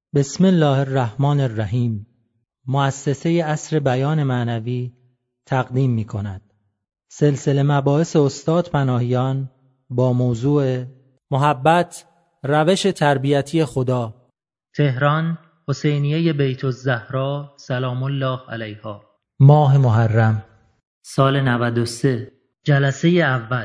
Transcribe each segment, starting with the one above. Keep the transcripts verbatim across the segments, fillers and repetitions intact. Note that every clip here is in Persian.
بسم الله الرحمن الرحیم. مؤسسه عصر بیان معنوی تقدیم می کند سلسله مباحث استاد پناهیان با موضوع محبت، روش تربیتی خدا. تهران، حسینیه بیت الزهرا سلام الله علیها. ماه محرم سال نود و سه، جلسه اول.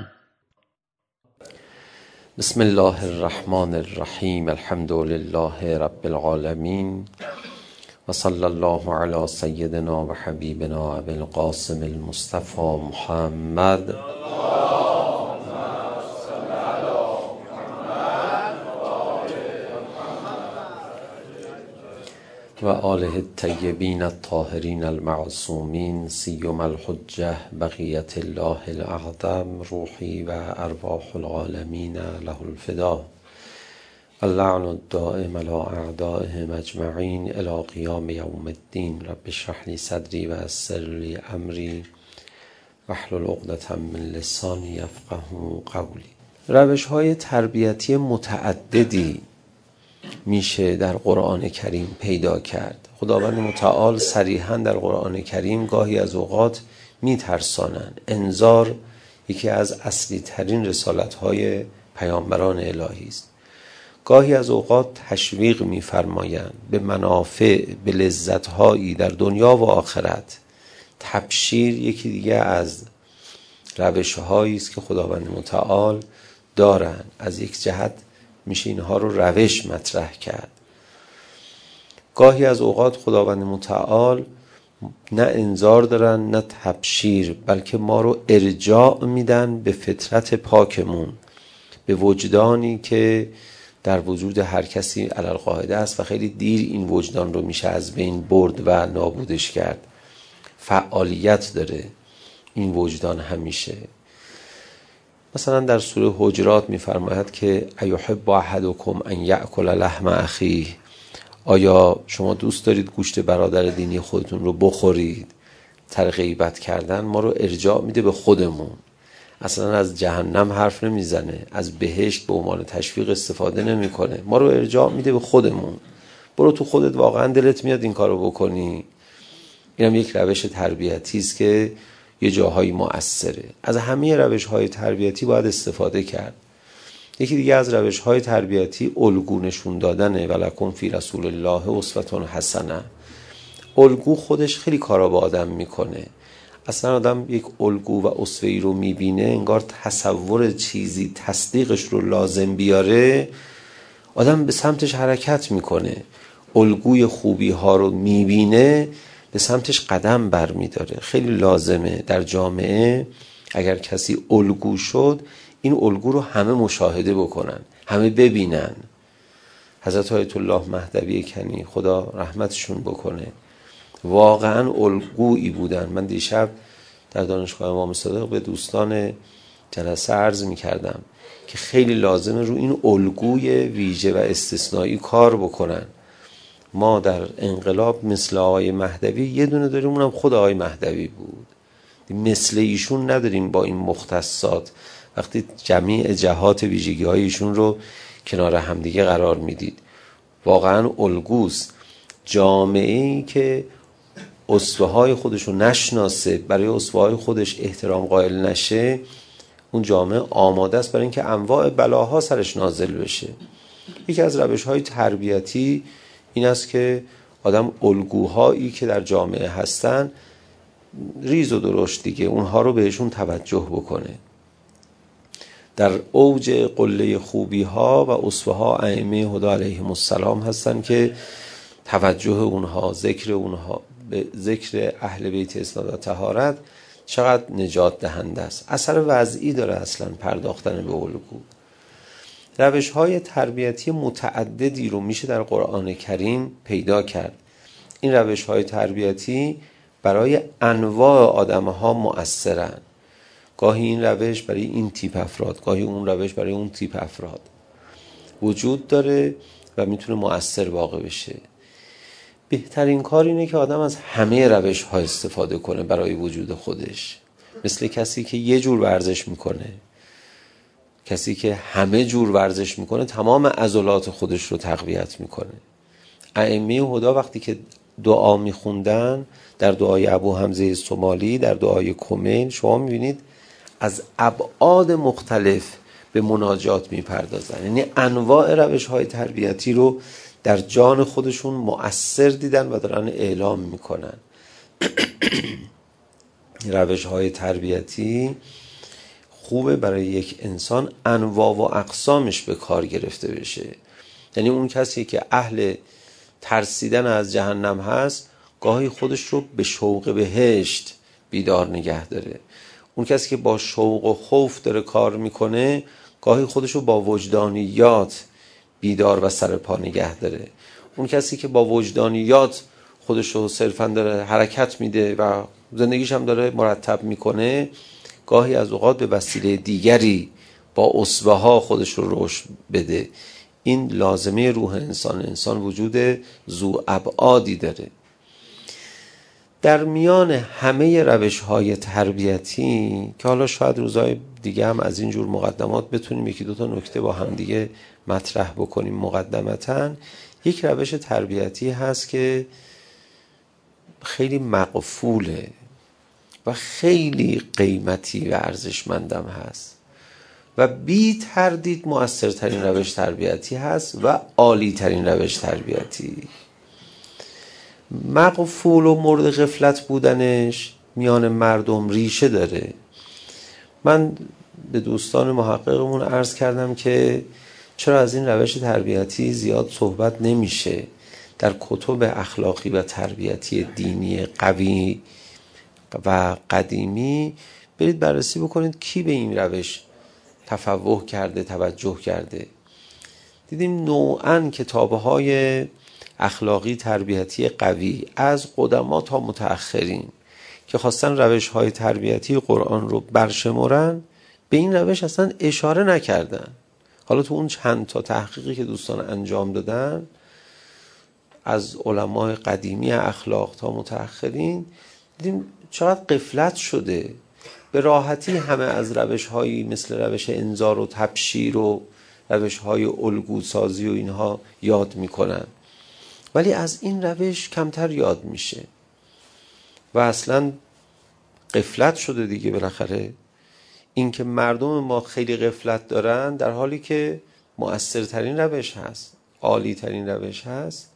بسم الله الرحمن الرحیم. الحمد لله رب العالمین و صلی الله علی سیدنا و حبیبنا ابی القاسم المصطفى محمد و آله الطیبین الطاهرین المعصومین، سیما الحجة بقیت الله الاعظم، روحی و ارواح العالمین له الفدا. اللعن الدائم علی اعدائهم اجمعین الی قیام یوم الدین. رب اشرح لی صدری و یسر لی امری واحلل عقدة من لسانی یفقهوا قولی. روش های تربیتی متعددی میشه در قرآن کریم پیدا کرد. خداوند متعال صریحا در قرآن کریم گاهی از اوقات میترسانند. انذار یکی از اصلی ترین رسالت های پیامبران الهی است. گاهی از اوقات تشویق میفرمایند به منافع، به لذت هایی در دنیا و آخرت. تبشیر یکی دیگه از روش هایی است که خداوند متعال دارند. از یک جهت میشه اینها رو روش مطرح کرد. گاهی از اوقات خداوند متعال نه انذار دارن نه تبشیر، بلکه ما رو ارجاع میدن به فطرت پاکمون، به وجدانی که در وجود هر کسی علی القاعده است و خیلی دیر این وجدان رو میشه از بین برد و نابودش کرد. فعالیت داره این وجدان همیشه. مثلا در سوره حجرات میفرماید که ایحب احدکم ان یأکل لحم اخیه. آیا شما دوست دارید گوشت برادر دینی خودتون رو بخورید؟ تر غیبت کردن ما رو ارجاع میده به خودمون. اصلا از جهنم حرف نمیزنه، از بهشت به عنوان تشویق استفاده نمیکنه، ما رو ارجاع میده به خودمون. برو تو خودت واقعا دلت میاد این کارو بکنی؟ اینم یک روش تربیتی است که یه جاهایی مؤثره. از همه روش‌های تربیتی باید استفاده کرد. یکی دیگه از روش‌های تربیتی الگو نشون دادنه. ولکم فی رسول الله اسوة حسنه. الگو خودش خیلی کارا با آدم میکنه. اصلا آدم یک الگو و اسوه‌ای رو میبینه، انگار تصور چیزی تصدیقش رو لازم بیاره، آدم به سمتش حرکت میکنه. الگوی خوبی ها رو میبینه، به سمتش قدم بر می داره. خیلی لازمه در جامعه اگر کسی الگو شد، این الگو رو همه مشاهده بکنن، همه ببینن. حضرت آیت الله مهدوی کنی خدا رحمتشون بکنه، واقعا الگویی بودن. من دیشب در دانشگاه امام صادق به دوستان جلسه عرض می کردم که خیلی لازمه رو این الگوی ویژه و استثنایی کار بکنن. ما در انقلاب مثل آقای مهدوی یه دونه داریم، اونم خود آقای مهدوی بود. مثل ایشون نداریم با این مختصات. وقتی جمیع جهات ویژگی های ایشون رو کنار همدیگه قرار میدید، واقعا الگوست. جامعه‌ای که اسوه های خودش رو نشناسه، برای اسوه های خودش احترام قائل نشه، اون جامعه آماده است برای اینکه انواع بلاها سرش نازل بشه. یکی از روش های تربیتی این است که آدم الگوهایی که در جامعه هستن ریز و درشت دیگه اونها رو بهشون توجه بکنه. در اوج قله خوبی ها و اسوه ها ائمه هدی علیهم السلام هستن که توجه اونها، ذکر اونها، به ذکر اهل بیت اسلام و طهارت چقدر نجات دهنده است. اثر وضعی داره اصلا پرداختن به الگو. روش های تربیتی متعددی رو میشه در قرآن کریم پیدا کرد. این روش های تربیتی برای انواع آدم ها مؤثرن. گاهی این روش برای این تیپ افراد، گاهی اون روش برای اون تیپ افراد وجود داره و میتونه مؤثر واقع بشه. بهترین کار اینه که آدم از همه روش ها استفاده کنه برای وجود خودش. مثل کسی که یه جور ورزش میکنه، کسی که همه جور ورزش میکنه تمام عضلات خودش رو تقویت میکنه. ائمه هدا وقتی که دعا میخوندن، در دعای ابو حمزه سومالی، در دعای کمیل، شما میبینید از ابعاد مختلف به مناجات میپردازن. یعنی انواع روش های تربیتی رو در جان خودشون مؤثر دیدن و دارن اعلام میکنن. روش های تربیتی خوبه برای یک انسان انواع و اقسامش به کار گرفته بشه. یعنی اون کسی که اهل ترسیدن از جهنم هست، گاهی خودش رو به شوق بهشت بیدار نگه داره. اون کسی که با شوق و خوف داره کار میکنه، گاهی خودش رو با وجدانیات بیدار و سر پا نگه داره. اون کسی که با وجدانیات خودش رو صرفاً داره حرکت میده و زندگیش هم داره مرتب میکنه، گاهی از اوقات به وسیله دیگری با اسوه ها خودش رو رشد بده. این لازمه روح انسان. انسان وجود ذو ابعادی داره. در میان همه روش های تربیتی که حالا شاید روزهای دیگه هم از این جور مقدمات بتونیم یکی دو تا نکته با هم دیگه مطرح بکنیم مقدمتاً، یک روش تربیتی هست که خیلی مقفوله و خیلی قیمتی و ارزشمندم هست و بی تردید مؤثرترین روش تربیتی هست و عالی ترین روش تربیتی. مقفول و مورد غفلت بودنش میان مردم ریشه داره. من به دوستان محققمون عرض کردم که چرا از این روش تربیتی زیاد صحبت نمیشه در کتب اخلاقی و تربیتی دینی قوی و قدیمی. برید بررسی بکنید کی به این روش تفوه کرده، توجه کرده. دیدیم نوعاً کتاب‌های اخلاقی تربیتی قوی از قدما تا متأخرین که خواستن روش‌های تربیتی قرآن رو برشمرن، به این روش اصلا اشاره نکردن. حالا تو اون چند تا تحقیقی که دوستان انجام دادن از علمای قدیمی اخلاق تا متأخرین، دیدیم چقدر غفلت شده. به راحتی همه از روش‌هایی مثل روش انذار و تبشیر و روش‌های الگوسازی و اینها یاد میکنن، ولی از این روش کمتر یاد میشه و اصلا غفلت شده دیگه. بالاخره این که مردم ما خیلی غفلت دارن در حالی که مؤثرترین روش هست، عالی ترین روش هست،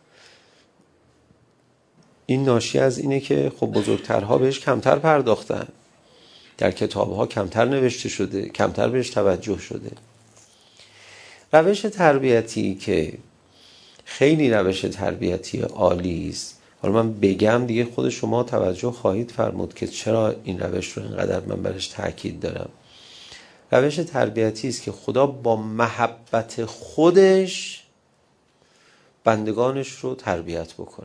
این ناشی از اینه که خب بزرگترها بهش کمتر پرداختن، در کتابها کمتر نوشته شده، کمتر بهش توجه شده. روش تربیتی که خیلی روش تربیتی عالی است، حالا من بگم دیگه خود شما توجه خواهید فرمود که چرا این روش رو اینقدر من برش تاکید دارم. روش تربیتی است که خدا با محبت خودش بندگانش رو تربیت بکنه،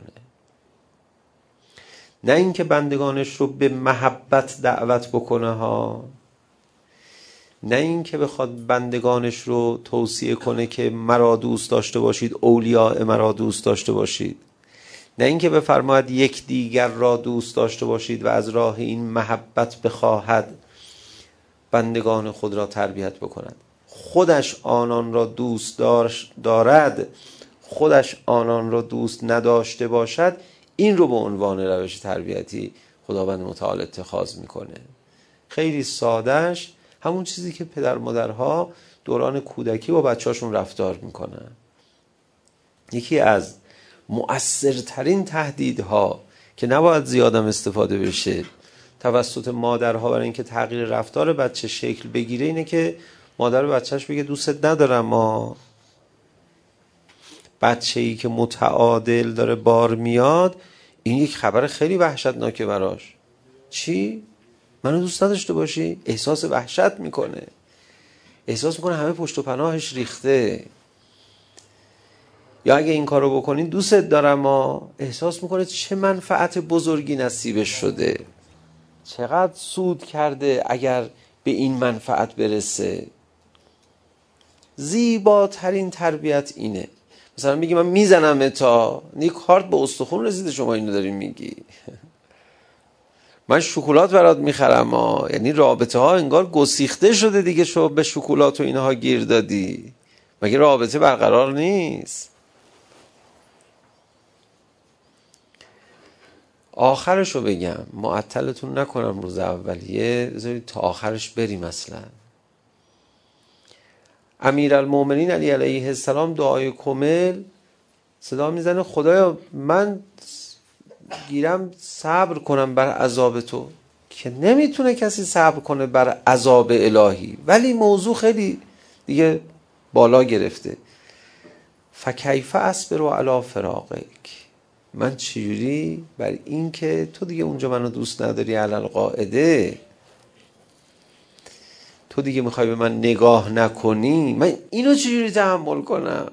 نه اینکه بندگانش رو به محبت دعوت بکنه ها، نه اینکه بخواد بندگانش رو توصیه کنه که مرا دوست داشته باشید، اولیاء مرا دوست داشته باشید، نه اینکه بفرماید یک دیگر را دوست داشته باشید و از راه این محبت بخواهد بندگان خود را تربیت بکند. خودش آنان را دوست دارد، خودش آنان را دوست نداشته باشد، این رو به عنوان روش تربیتی خداوند متعال اتخاذ میکنه. خیلی سادهش همون چیزی که پدر مادرها دوران کودکی با بچه‌هاشون رفتار میکنن. یکی از مؤثرترین تهدیدها که نباید زیادم استفاده بشه توسط مادرها برای اینکه تغییر رفتار بچه شکل بگیره اینه که مادر بچهش بگه دوستت ندارم. ما بچه‌ای که متعادل داره بار میاد، این یک خبر خیلی وحشتناکه براش. چی؟ منو دوست نداشته باشی؟ احساس وحشت میکنه، احساس میکنه همه پشت و پناهش ریخته. یا اگه این کارو بکنین دوستت دارم، ما احساس میکنه چه منفعت بزرگی نصیبش شده، چقدر سود کرده اگر به این منفعت برسه. زیباترین تربیت اینه. مثلا میگی من میزنم تا یک کارت به استخون رسیده، شما اینو داری میگی. من شکلات برات میخرم ها. یعنی رابطه ها انگار گسیخته شده دیگه، شو به شکلات و اینها گیر دادی. مگه رابطه برقرار نیست؟ آخرش رو بگم، معطلتون نکنم روز اولیه، بذارید تا آخرش بریم. اصلا امیرالمومنین علی علیه السلام دعای کمل صدا میزنه خدایا من گیرم صبر کنم بر عذاب تو، که نمیتونه کسی صبر کنه بر عذاب الهی، ولی موضوع خیلی دیگه بالا گرفته. فکیف اصبر علی فراقک، من چجوری بر این که تو دیگه اونجا منو دوست نداری علی القاعده، تو دیگه میخوای به من نگاه نکنی، من اینو چجوری تحمل کنم؟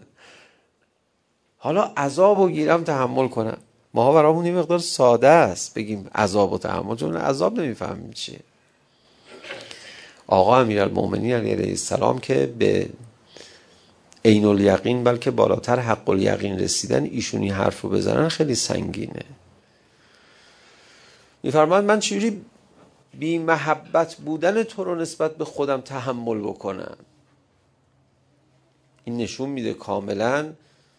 حالا عذاب و گیرم تحمل کنم. ماها برامون یه مقدار ساده است بگیم عذاب و تحمل، چون عذاب نمیفهمیم چیه. آقا امیرالمومنین علیه السلام که به عین الیقین بلکه بالاتر حق الیقین رسیدن، ایشونی حرف رو بزنن خیلی سنگینه. میفرماد من چجوری بی محبت بودن تو رو نسبت به خودم تحمل بکنم؟ این نشون میده کاملا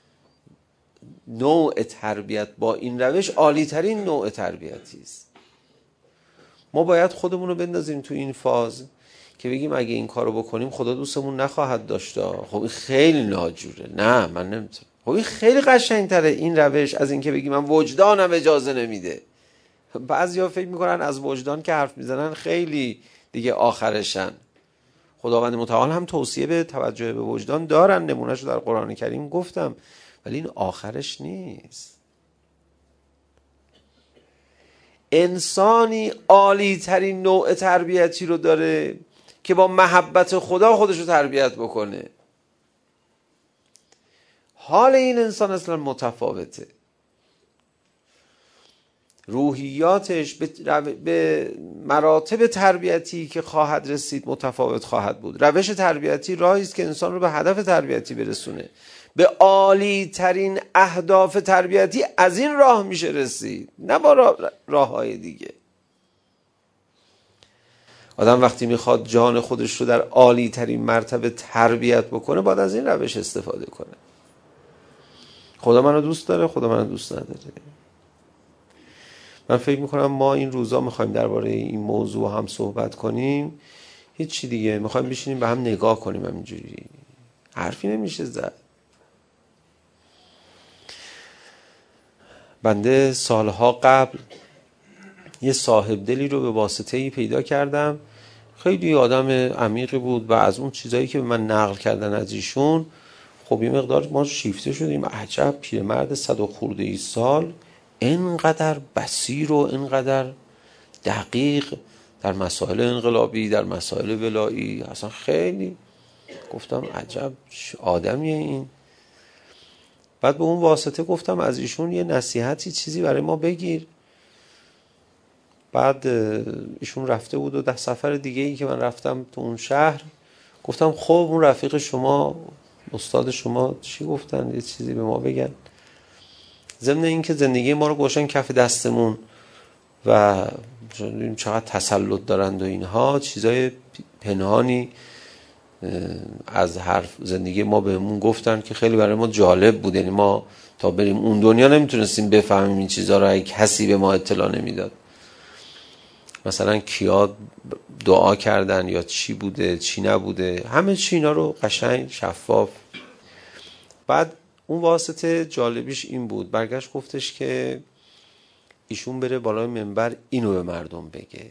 نوع تربیت با این روش عالی ترین نوع تربیتی است. ما باید خودمون رو بندازیم تو این فاز که بگیم اگه این کارو بکنیم خدا دوستمون نخواهد داشت. خب این خیلی ناجوره، نه من نمیتونم. خب این خیلی قشنگتره این روش از این که بگیم من وجدانم اجازه نمیده. بعضیا فکر میکنن از وجدان که حرف میزنن خیلی دیگه آخرشن. خداوند متعال هم توصیه به توجه به وجدان دارن، نمونهشو در قرآن کریم گفتم، ولی این آخرش نیست. انسانی عالی ترین نوع تربیتی رو داره که با محبت خدا خودش رو تربیت بکنه. حال این انسان اصلا متفاوته، روحیاتش به مراتب تربیتی که خواهد رسید متفاوت خواهد بود. روش تربیتی راهی است که انسان رو به هدف تربیتی برسونه. به عالی ترین اهداف تربیتی از این راه میشه رسید، نه با راه های دیگه. آدم وقتی میخواد جان خودش رو در عالی ترین مرتبه تربیت بکنه باید از این روش استفاده کنه. خدا منو دوست داره، خدا منو دوست نداره. من فکر میکنم ما این روزا میخوایم درباره این موضوع هم صحبت کنیم، هیچی دیگه میخوایم بشینیم به هم نگاه کنیم، همینجوری حرفی نمیشه زد. بنده سالها قبل یه صاحب دلی رو به واسطه‌ای پیدا کردم، خیلی آدم عمیقی بود و از اون چیزایی که به من نقل کردن از ایشون خب یه مقدار ما شیفته شدیم. عجب پیرمرد صد و خورده ای سال اینقدر بصیر و اینقدر دقیق در مسائل انقلابی، در مسائل ولایی، اصلا خیلی گفتم عجب آدمیه این. بعد به اون واسطه گفتم از ایشون یه نصیحتی چیزی برای ما بگیر. بعد ایشون رفته بود و ده سفر دیگه ای که من رفتم تو اون شهر گفتم خب اون رفیق شما استاد شما چی گفتن، یه چیزی به ما بگن. ضمن این که زندگی ما رو گوشن کف دستمون و چقدر تسلط دارند و اینها چیزای پنهانی از حرف زندگی ما بهمون گفتن که خیلی برای ما جالب بود. یعنی ما تا بریم اون دنیا نمیتونستیم بفهمیم این چیزا رو، اگه کسی به ما اطلاع نمیداد. مثلا کیا دعا کردن یا چی بوده چی نبوده، همه چی اینا رو قشنگ شفاف. بعد اون واسطه جالبیش این بود، برگشت گفتش که ایشون بره بالای منبر اینو به مردم بگه.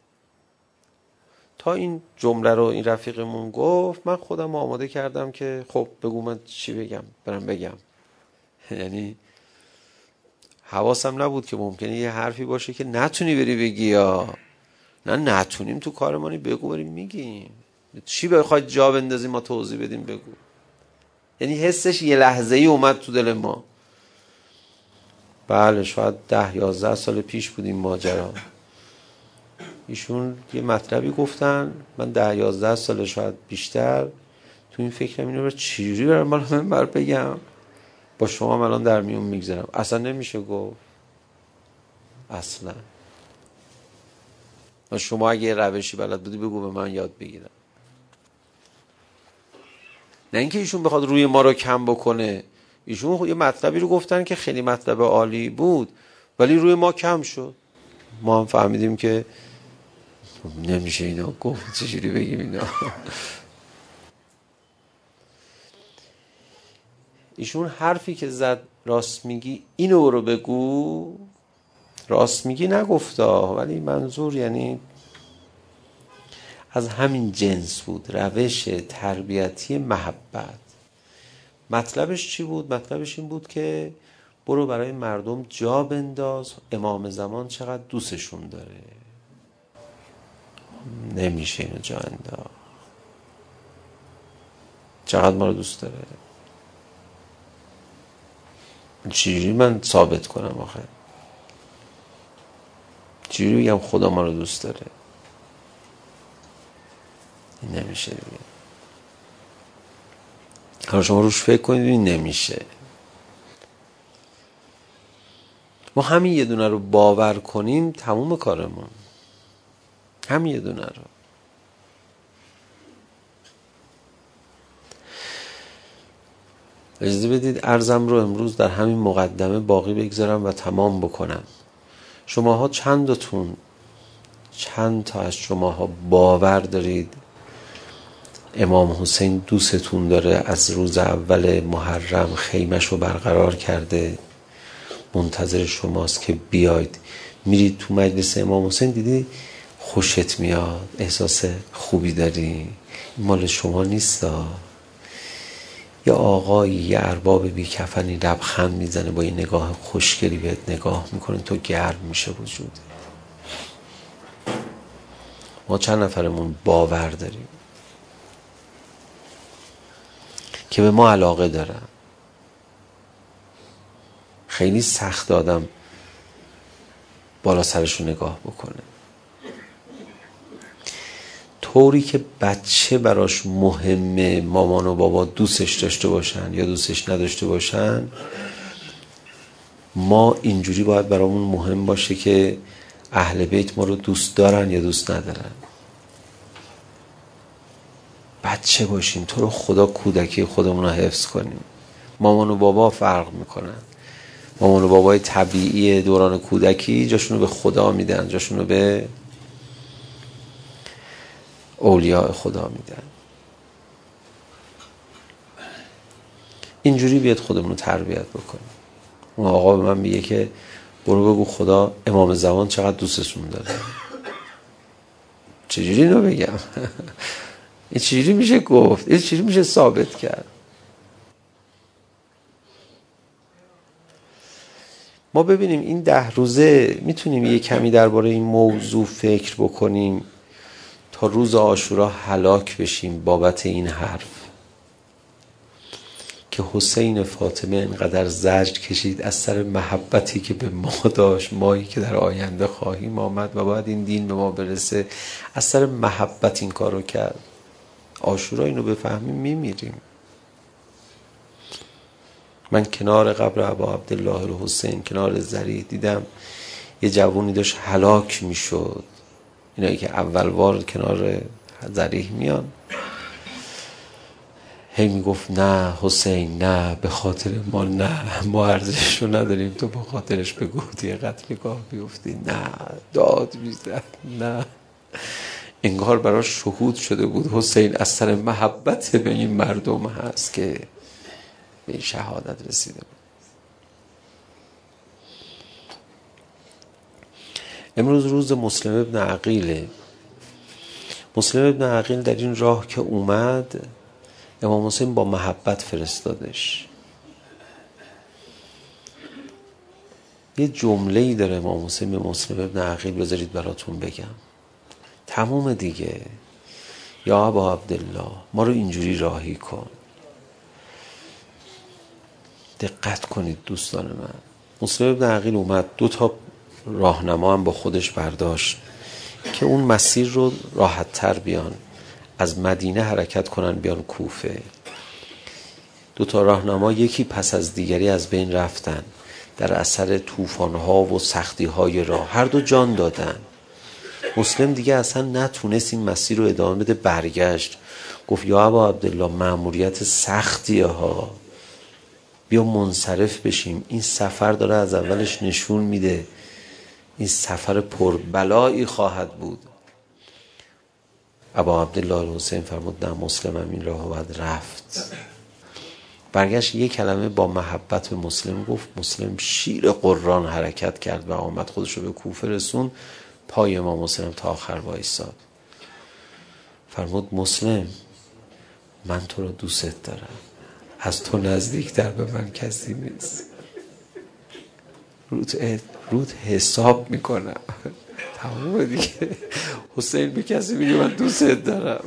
تا این جمله رو این رفیقمون گفت من خودم آماده کردم که خب بگو من چی بگم، برم بگم. یعنی حواسم نبود که ممکنه یه حرفی باشه که نتونی بری بگی، یا نه نتونیم تو کارمانی بگو بریم میگیم. چی بخواید جا بندازیم ما توضیح بدیم بگو. یعنی حسش یه لحظه ای اومد تو دل ما. بله شاید ده یازده سال پیش بود این ماجرا. ایشون یه مطلبی گفتن، من ده یازده سال شاید بیشتر تو این فکرم اینو رو چجوری برم بالا منبر بگم، با شما الان در میون میگذارم. اصلا نمیشه گفت، اصلا. شما اگه روشی بلد بودی بگو به من یاد بگیرم. نه اینکه ایشون بخواد روی ما رو کم بکنه. ایشون یه مطلبی رو گفتن که خیلی مطلب عالی بود، ولی روی ما کم شد. ما هم فهمیدیم که نمیشه اینا گفت، چجوری بگیم اینا. ایشون حرفی که زد راست میگی اینو برو بگو، راست میگی نگفتا، ولی منظور یعنی از همین جنس بود، روش تربیتی محبت. مطلبش چی بود؟ مطلبش این بود که برو برای مردم جا بنداز امام زمان چقدر دوستشون داره. نمیشه اینو جا انداز، چقدر ما رو دوست داره. چجوری من ثابت کنم آخه؟ چجوری بگم خدا ما رو دوست داره؟ این نمیشه دیگه. حالا شما روش فکر کنید این نمیشه. ما همین یه دونه رو باور کنیم تموم کارمون، همین یه دونه رو. اجازه بدید عرضم رو امروز در همین مقدمه باقی بگذارم و تمام بکنم. شماها چندتون چند تا از شماها باور دارید امام حسین دوستتون داره، از روز اول محرم خیمش رو برقرار کرده، منتظر شماست که بیاید. میرید تو مجلس امام حسین، دیدی خوشت میاد، احساس خوبی داری، مال شما نیستا. یا آقایی یه ارباب بی کفنی لبخند میزنه، با یه نگاه خوشگلی بهت نگاه میکنه، تو گرم میشه وجود. ما چند نفرمون باور داریم که به ما علاقه دارن؟ خیلی سخت آدم بالا سرشو نگاه بکنه. طوری که بچه براش مهمه مامان و بابا دوستش داشته باشن یا دوستش نداشته باشن، ما اینجوری باید برامون مهم باشه که اهل بیت ما رو دوست دارن یا دوست ندارن. بچه باشیم، تو رو خدا کودکی خودمون رو حفظ کنیم. مامان و بابا فرق میکنن. مامان و بابای طبیعی دوران کودکی جاشونو به خدا میدن، جاشونو به اولیاء خدا میدن. اینجوری بیاد خودمون رو تربیت بکنیم. اون آقا به من میگه که برو بگو خدا امام زمان چقدر دوستشون داره. چجوری اینو بگم؟ این چجوری میشه گفت؟ این چجوری میشه ثابت کرد؟ ما ببینیم این ده روزه میتونیم یه کمی درباره این موضوع فکر بکنیم تا روز عاشورا هلاک بشیم بابت این حرف که حسین فاطمه اینقدر زجر کشید از سر محبتی که به ما داشت، مایی که در آینده خواهیم آمد و باید این دین به ما برسه، از سر محبت این کارو کرد. عاشورا اینو بفهمیم میمیریم. من کنار قبر ابا عبدالله الحسین، کنار ذریح، دیدم یه جوونی داشت هلاک میشد. اینایی که اول بار کنار ذریح میان، هی میگفت نه حسین نه، به خاطر ما نه، ما ارزششو نداریم، تو به خاطرش بگو دیگه قتلگاه بیفتی. نه، داد میزد، نه. انگار براش شهود شده بود حسین از سر محبت به این مردم هست که به این شهادت رسیده بود. امروز روز مسلم ابن عقیله. مسلم ابن عقیل در این راه که اومد، امام حسین با محبت فرستادش. یه جمله‌ای داره امام حسین به مسلم ابن عقیل، بذارید براتون بگم، تموم دیگه. یا ابا عبدالله، ما رو اینجوری راهی کن. دقت کنید دوستان من. مسلم ابن عقیل اومد، دو تا راهنما هم با خودش برداشت که اون مسیر رو راحت تر بیان، از مدینه حرکت کنن بیان کوفه. دو تا راهنما یکی پس از دیگری از بین رفتن در اثر طوفان‌ها و سختی‌های راه، هر دو جان دادن. مسلم دیگه اصلا نتونست این مسیر رو ادامه بده، برگشت گفت یا ابا عبدالله مأموریت سختیه ها. بیا منصرف بشیم. این سفر داره از اولش نشون میده این سفر پربلایی خواهد بود. ابا عبدالله الحسین فرمود نه، مسلمم این راه باید رفت. برگشت یک کلمه با محبت به مسلم گفت. مسلم شیر قرآن حرکت کرد و آمد خودش رو به کوفه رسون. پای امام مسلم تا آخر وایساد. فرمود مسلم من تو رو دوست دارم، از تو نزدیکتر به من کسی نیست، رود رود حساب میکنم. تمام دیگه. حسین به کسی میگه من دوست دارم.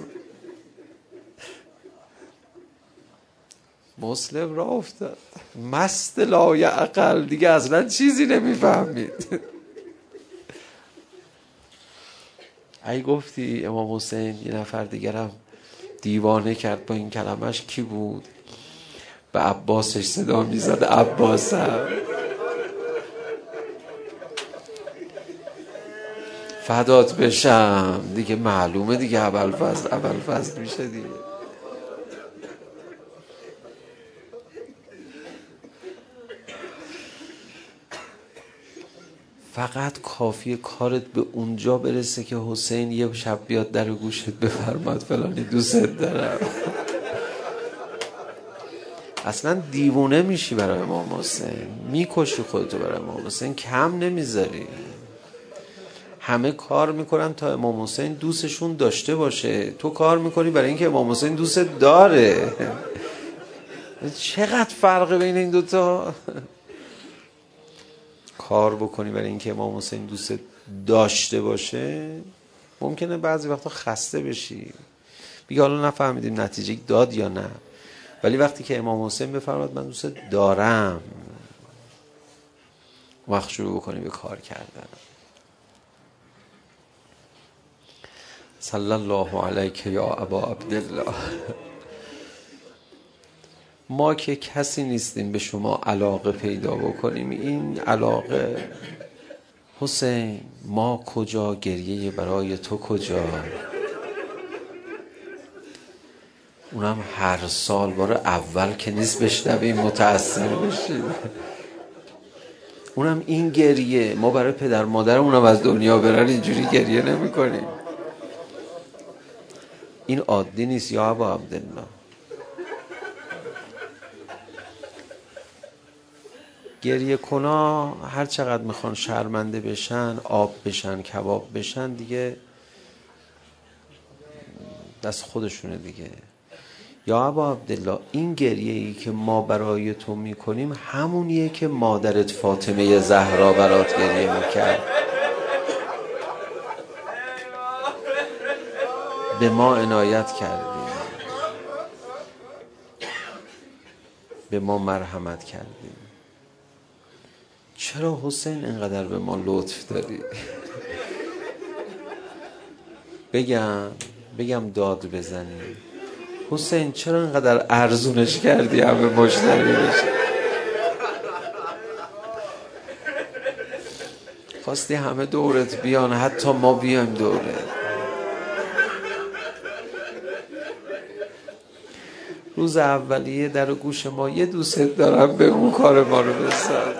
مسلم را افتاد مست لایعقل، دیگه اصلا چیزی نمیفهمید. ای گفتی امام حسین یه نفر دیگرم دیوانه کرد با این کلمش، کی بود؟ به عباسش صدا میزد عباسم فدات بشم. دیگه معلومه دیگه ابوالفضل ابوالفضل میشه دیگه. فقط کافیه کارت به اونجا برسه که حسین یه شب بیاد در گوشت بفرماد فلانی دوست دارم. اصلا دیوونه میشی برای امام حسین، میکشی خودتو برای امام حسین، کم نمیذاری. همه کار میکنن تا امام حسین دوستشون داشته باشه، تو کار میکنی برای اینکه امام حسین دوست داره. چقدر فرق بین این دوتا؟ کار بکنی برای اینکه امام حسین دوست داشته باشه، ممکنه بعضی وقتا خسته بشی، بگی حالا نفهمیدیم نتیجه داد یا نه، ولی وقتی که امام حسین بفرماد من دوست دارم، وقت شروع بکنی به کار کردن. صلی الله علیک یا ابا عبدالله. ما که کسی نیستیم به شما علاقه پیدا بکنیم. این علاقه حسین ما کجا، گریه برای تو کجا؟ اونم هر سال بار اول که نیست بشنویم متأثر بشیم. اونم این گریه، ما برای پدر مادرمونم از دنیا برن اینجوری گریه نمی کنیم. این عادی نیست یا ابا عبدالله. گریه کنا هر چقدر میخوان شرمنده بشن، آب بشن، کباب بشن، دیگه دست خودشونه دیگه. یا ابا عبدالله این گریه ای که ما برای تو میکنیم همونیه که مادرت فاطمه زهرا برات گریه میکرد. به ما عنایت کردی، به ما مرحمت کردی. چرا حسین اینقدر به ما لطف داری؟ بگم بگم داد بزنی حسین چرا اینقدر ارزونش کردی همه مشتری بشه؟ خواستی همه دورت بیان، حتی ما بیایم دورت. روز اولیه در گوش ما یه دوست دارم به اون کار ما رو بساز.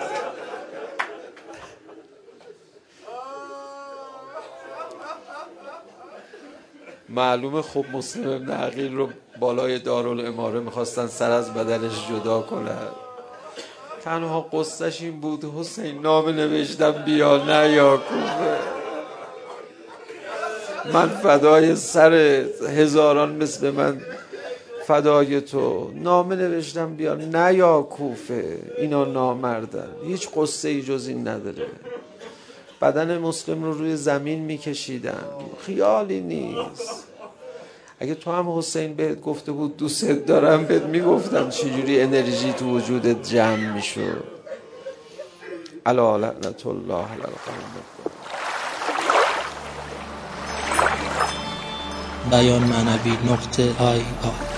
معلومه خب مسلم ابن عقیل رو بالای دارالاماره میخواستن سر از بدنش جدا کنن. تنها قصهش این بود حسین نامه نوشتم بیا نه یا کوفه، من فدای سر هزاران مثل من فدای تو، نامه نوشتم بیا نه یا کوفه، اینا نامردن، هیچ قصه ای جز این نداره. بدن مسلم رو روی زمین میکشیدن، خیالی نیست. اگه تو هم حسین بهت گفته بود دوست دارم بهت میگفتم چجوری انرژی تو وجودت جمع میشد. الا لعنت الله علی القوم. بیان معنوی نقطه آی آی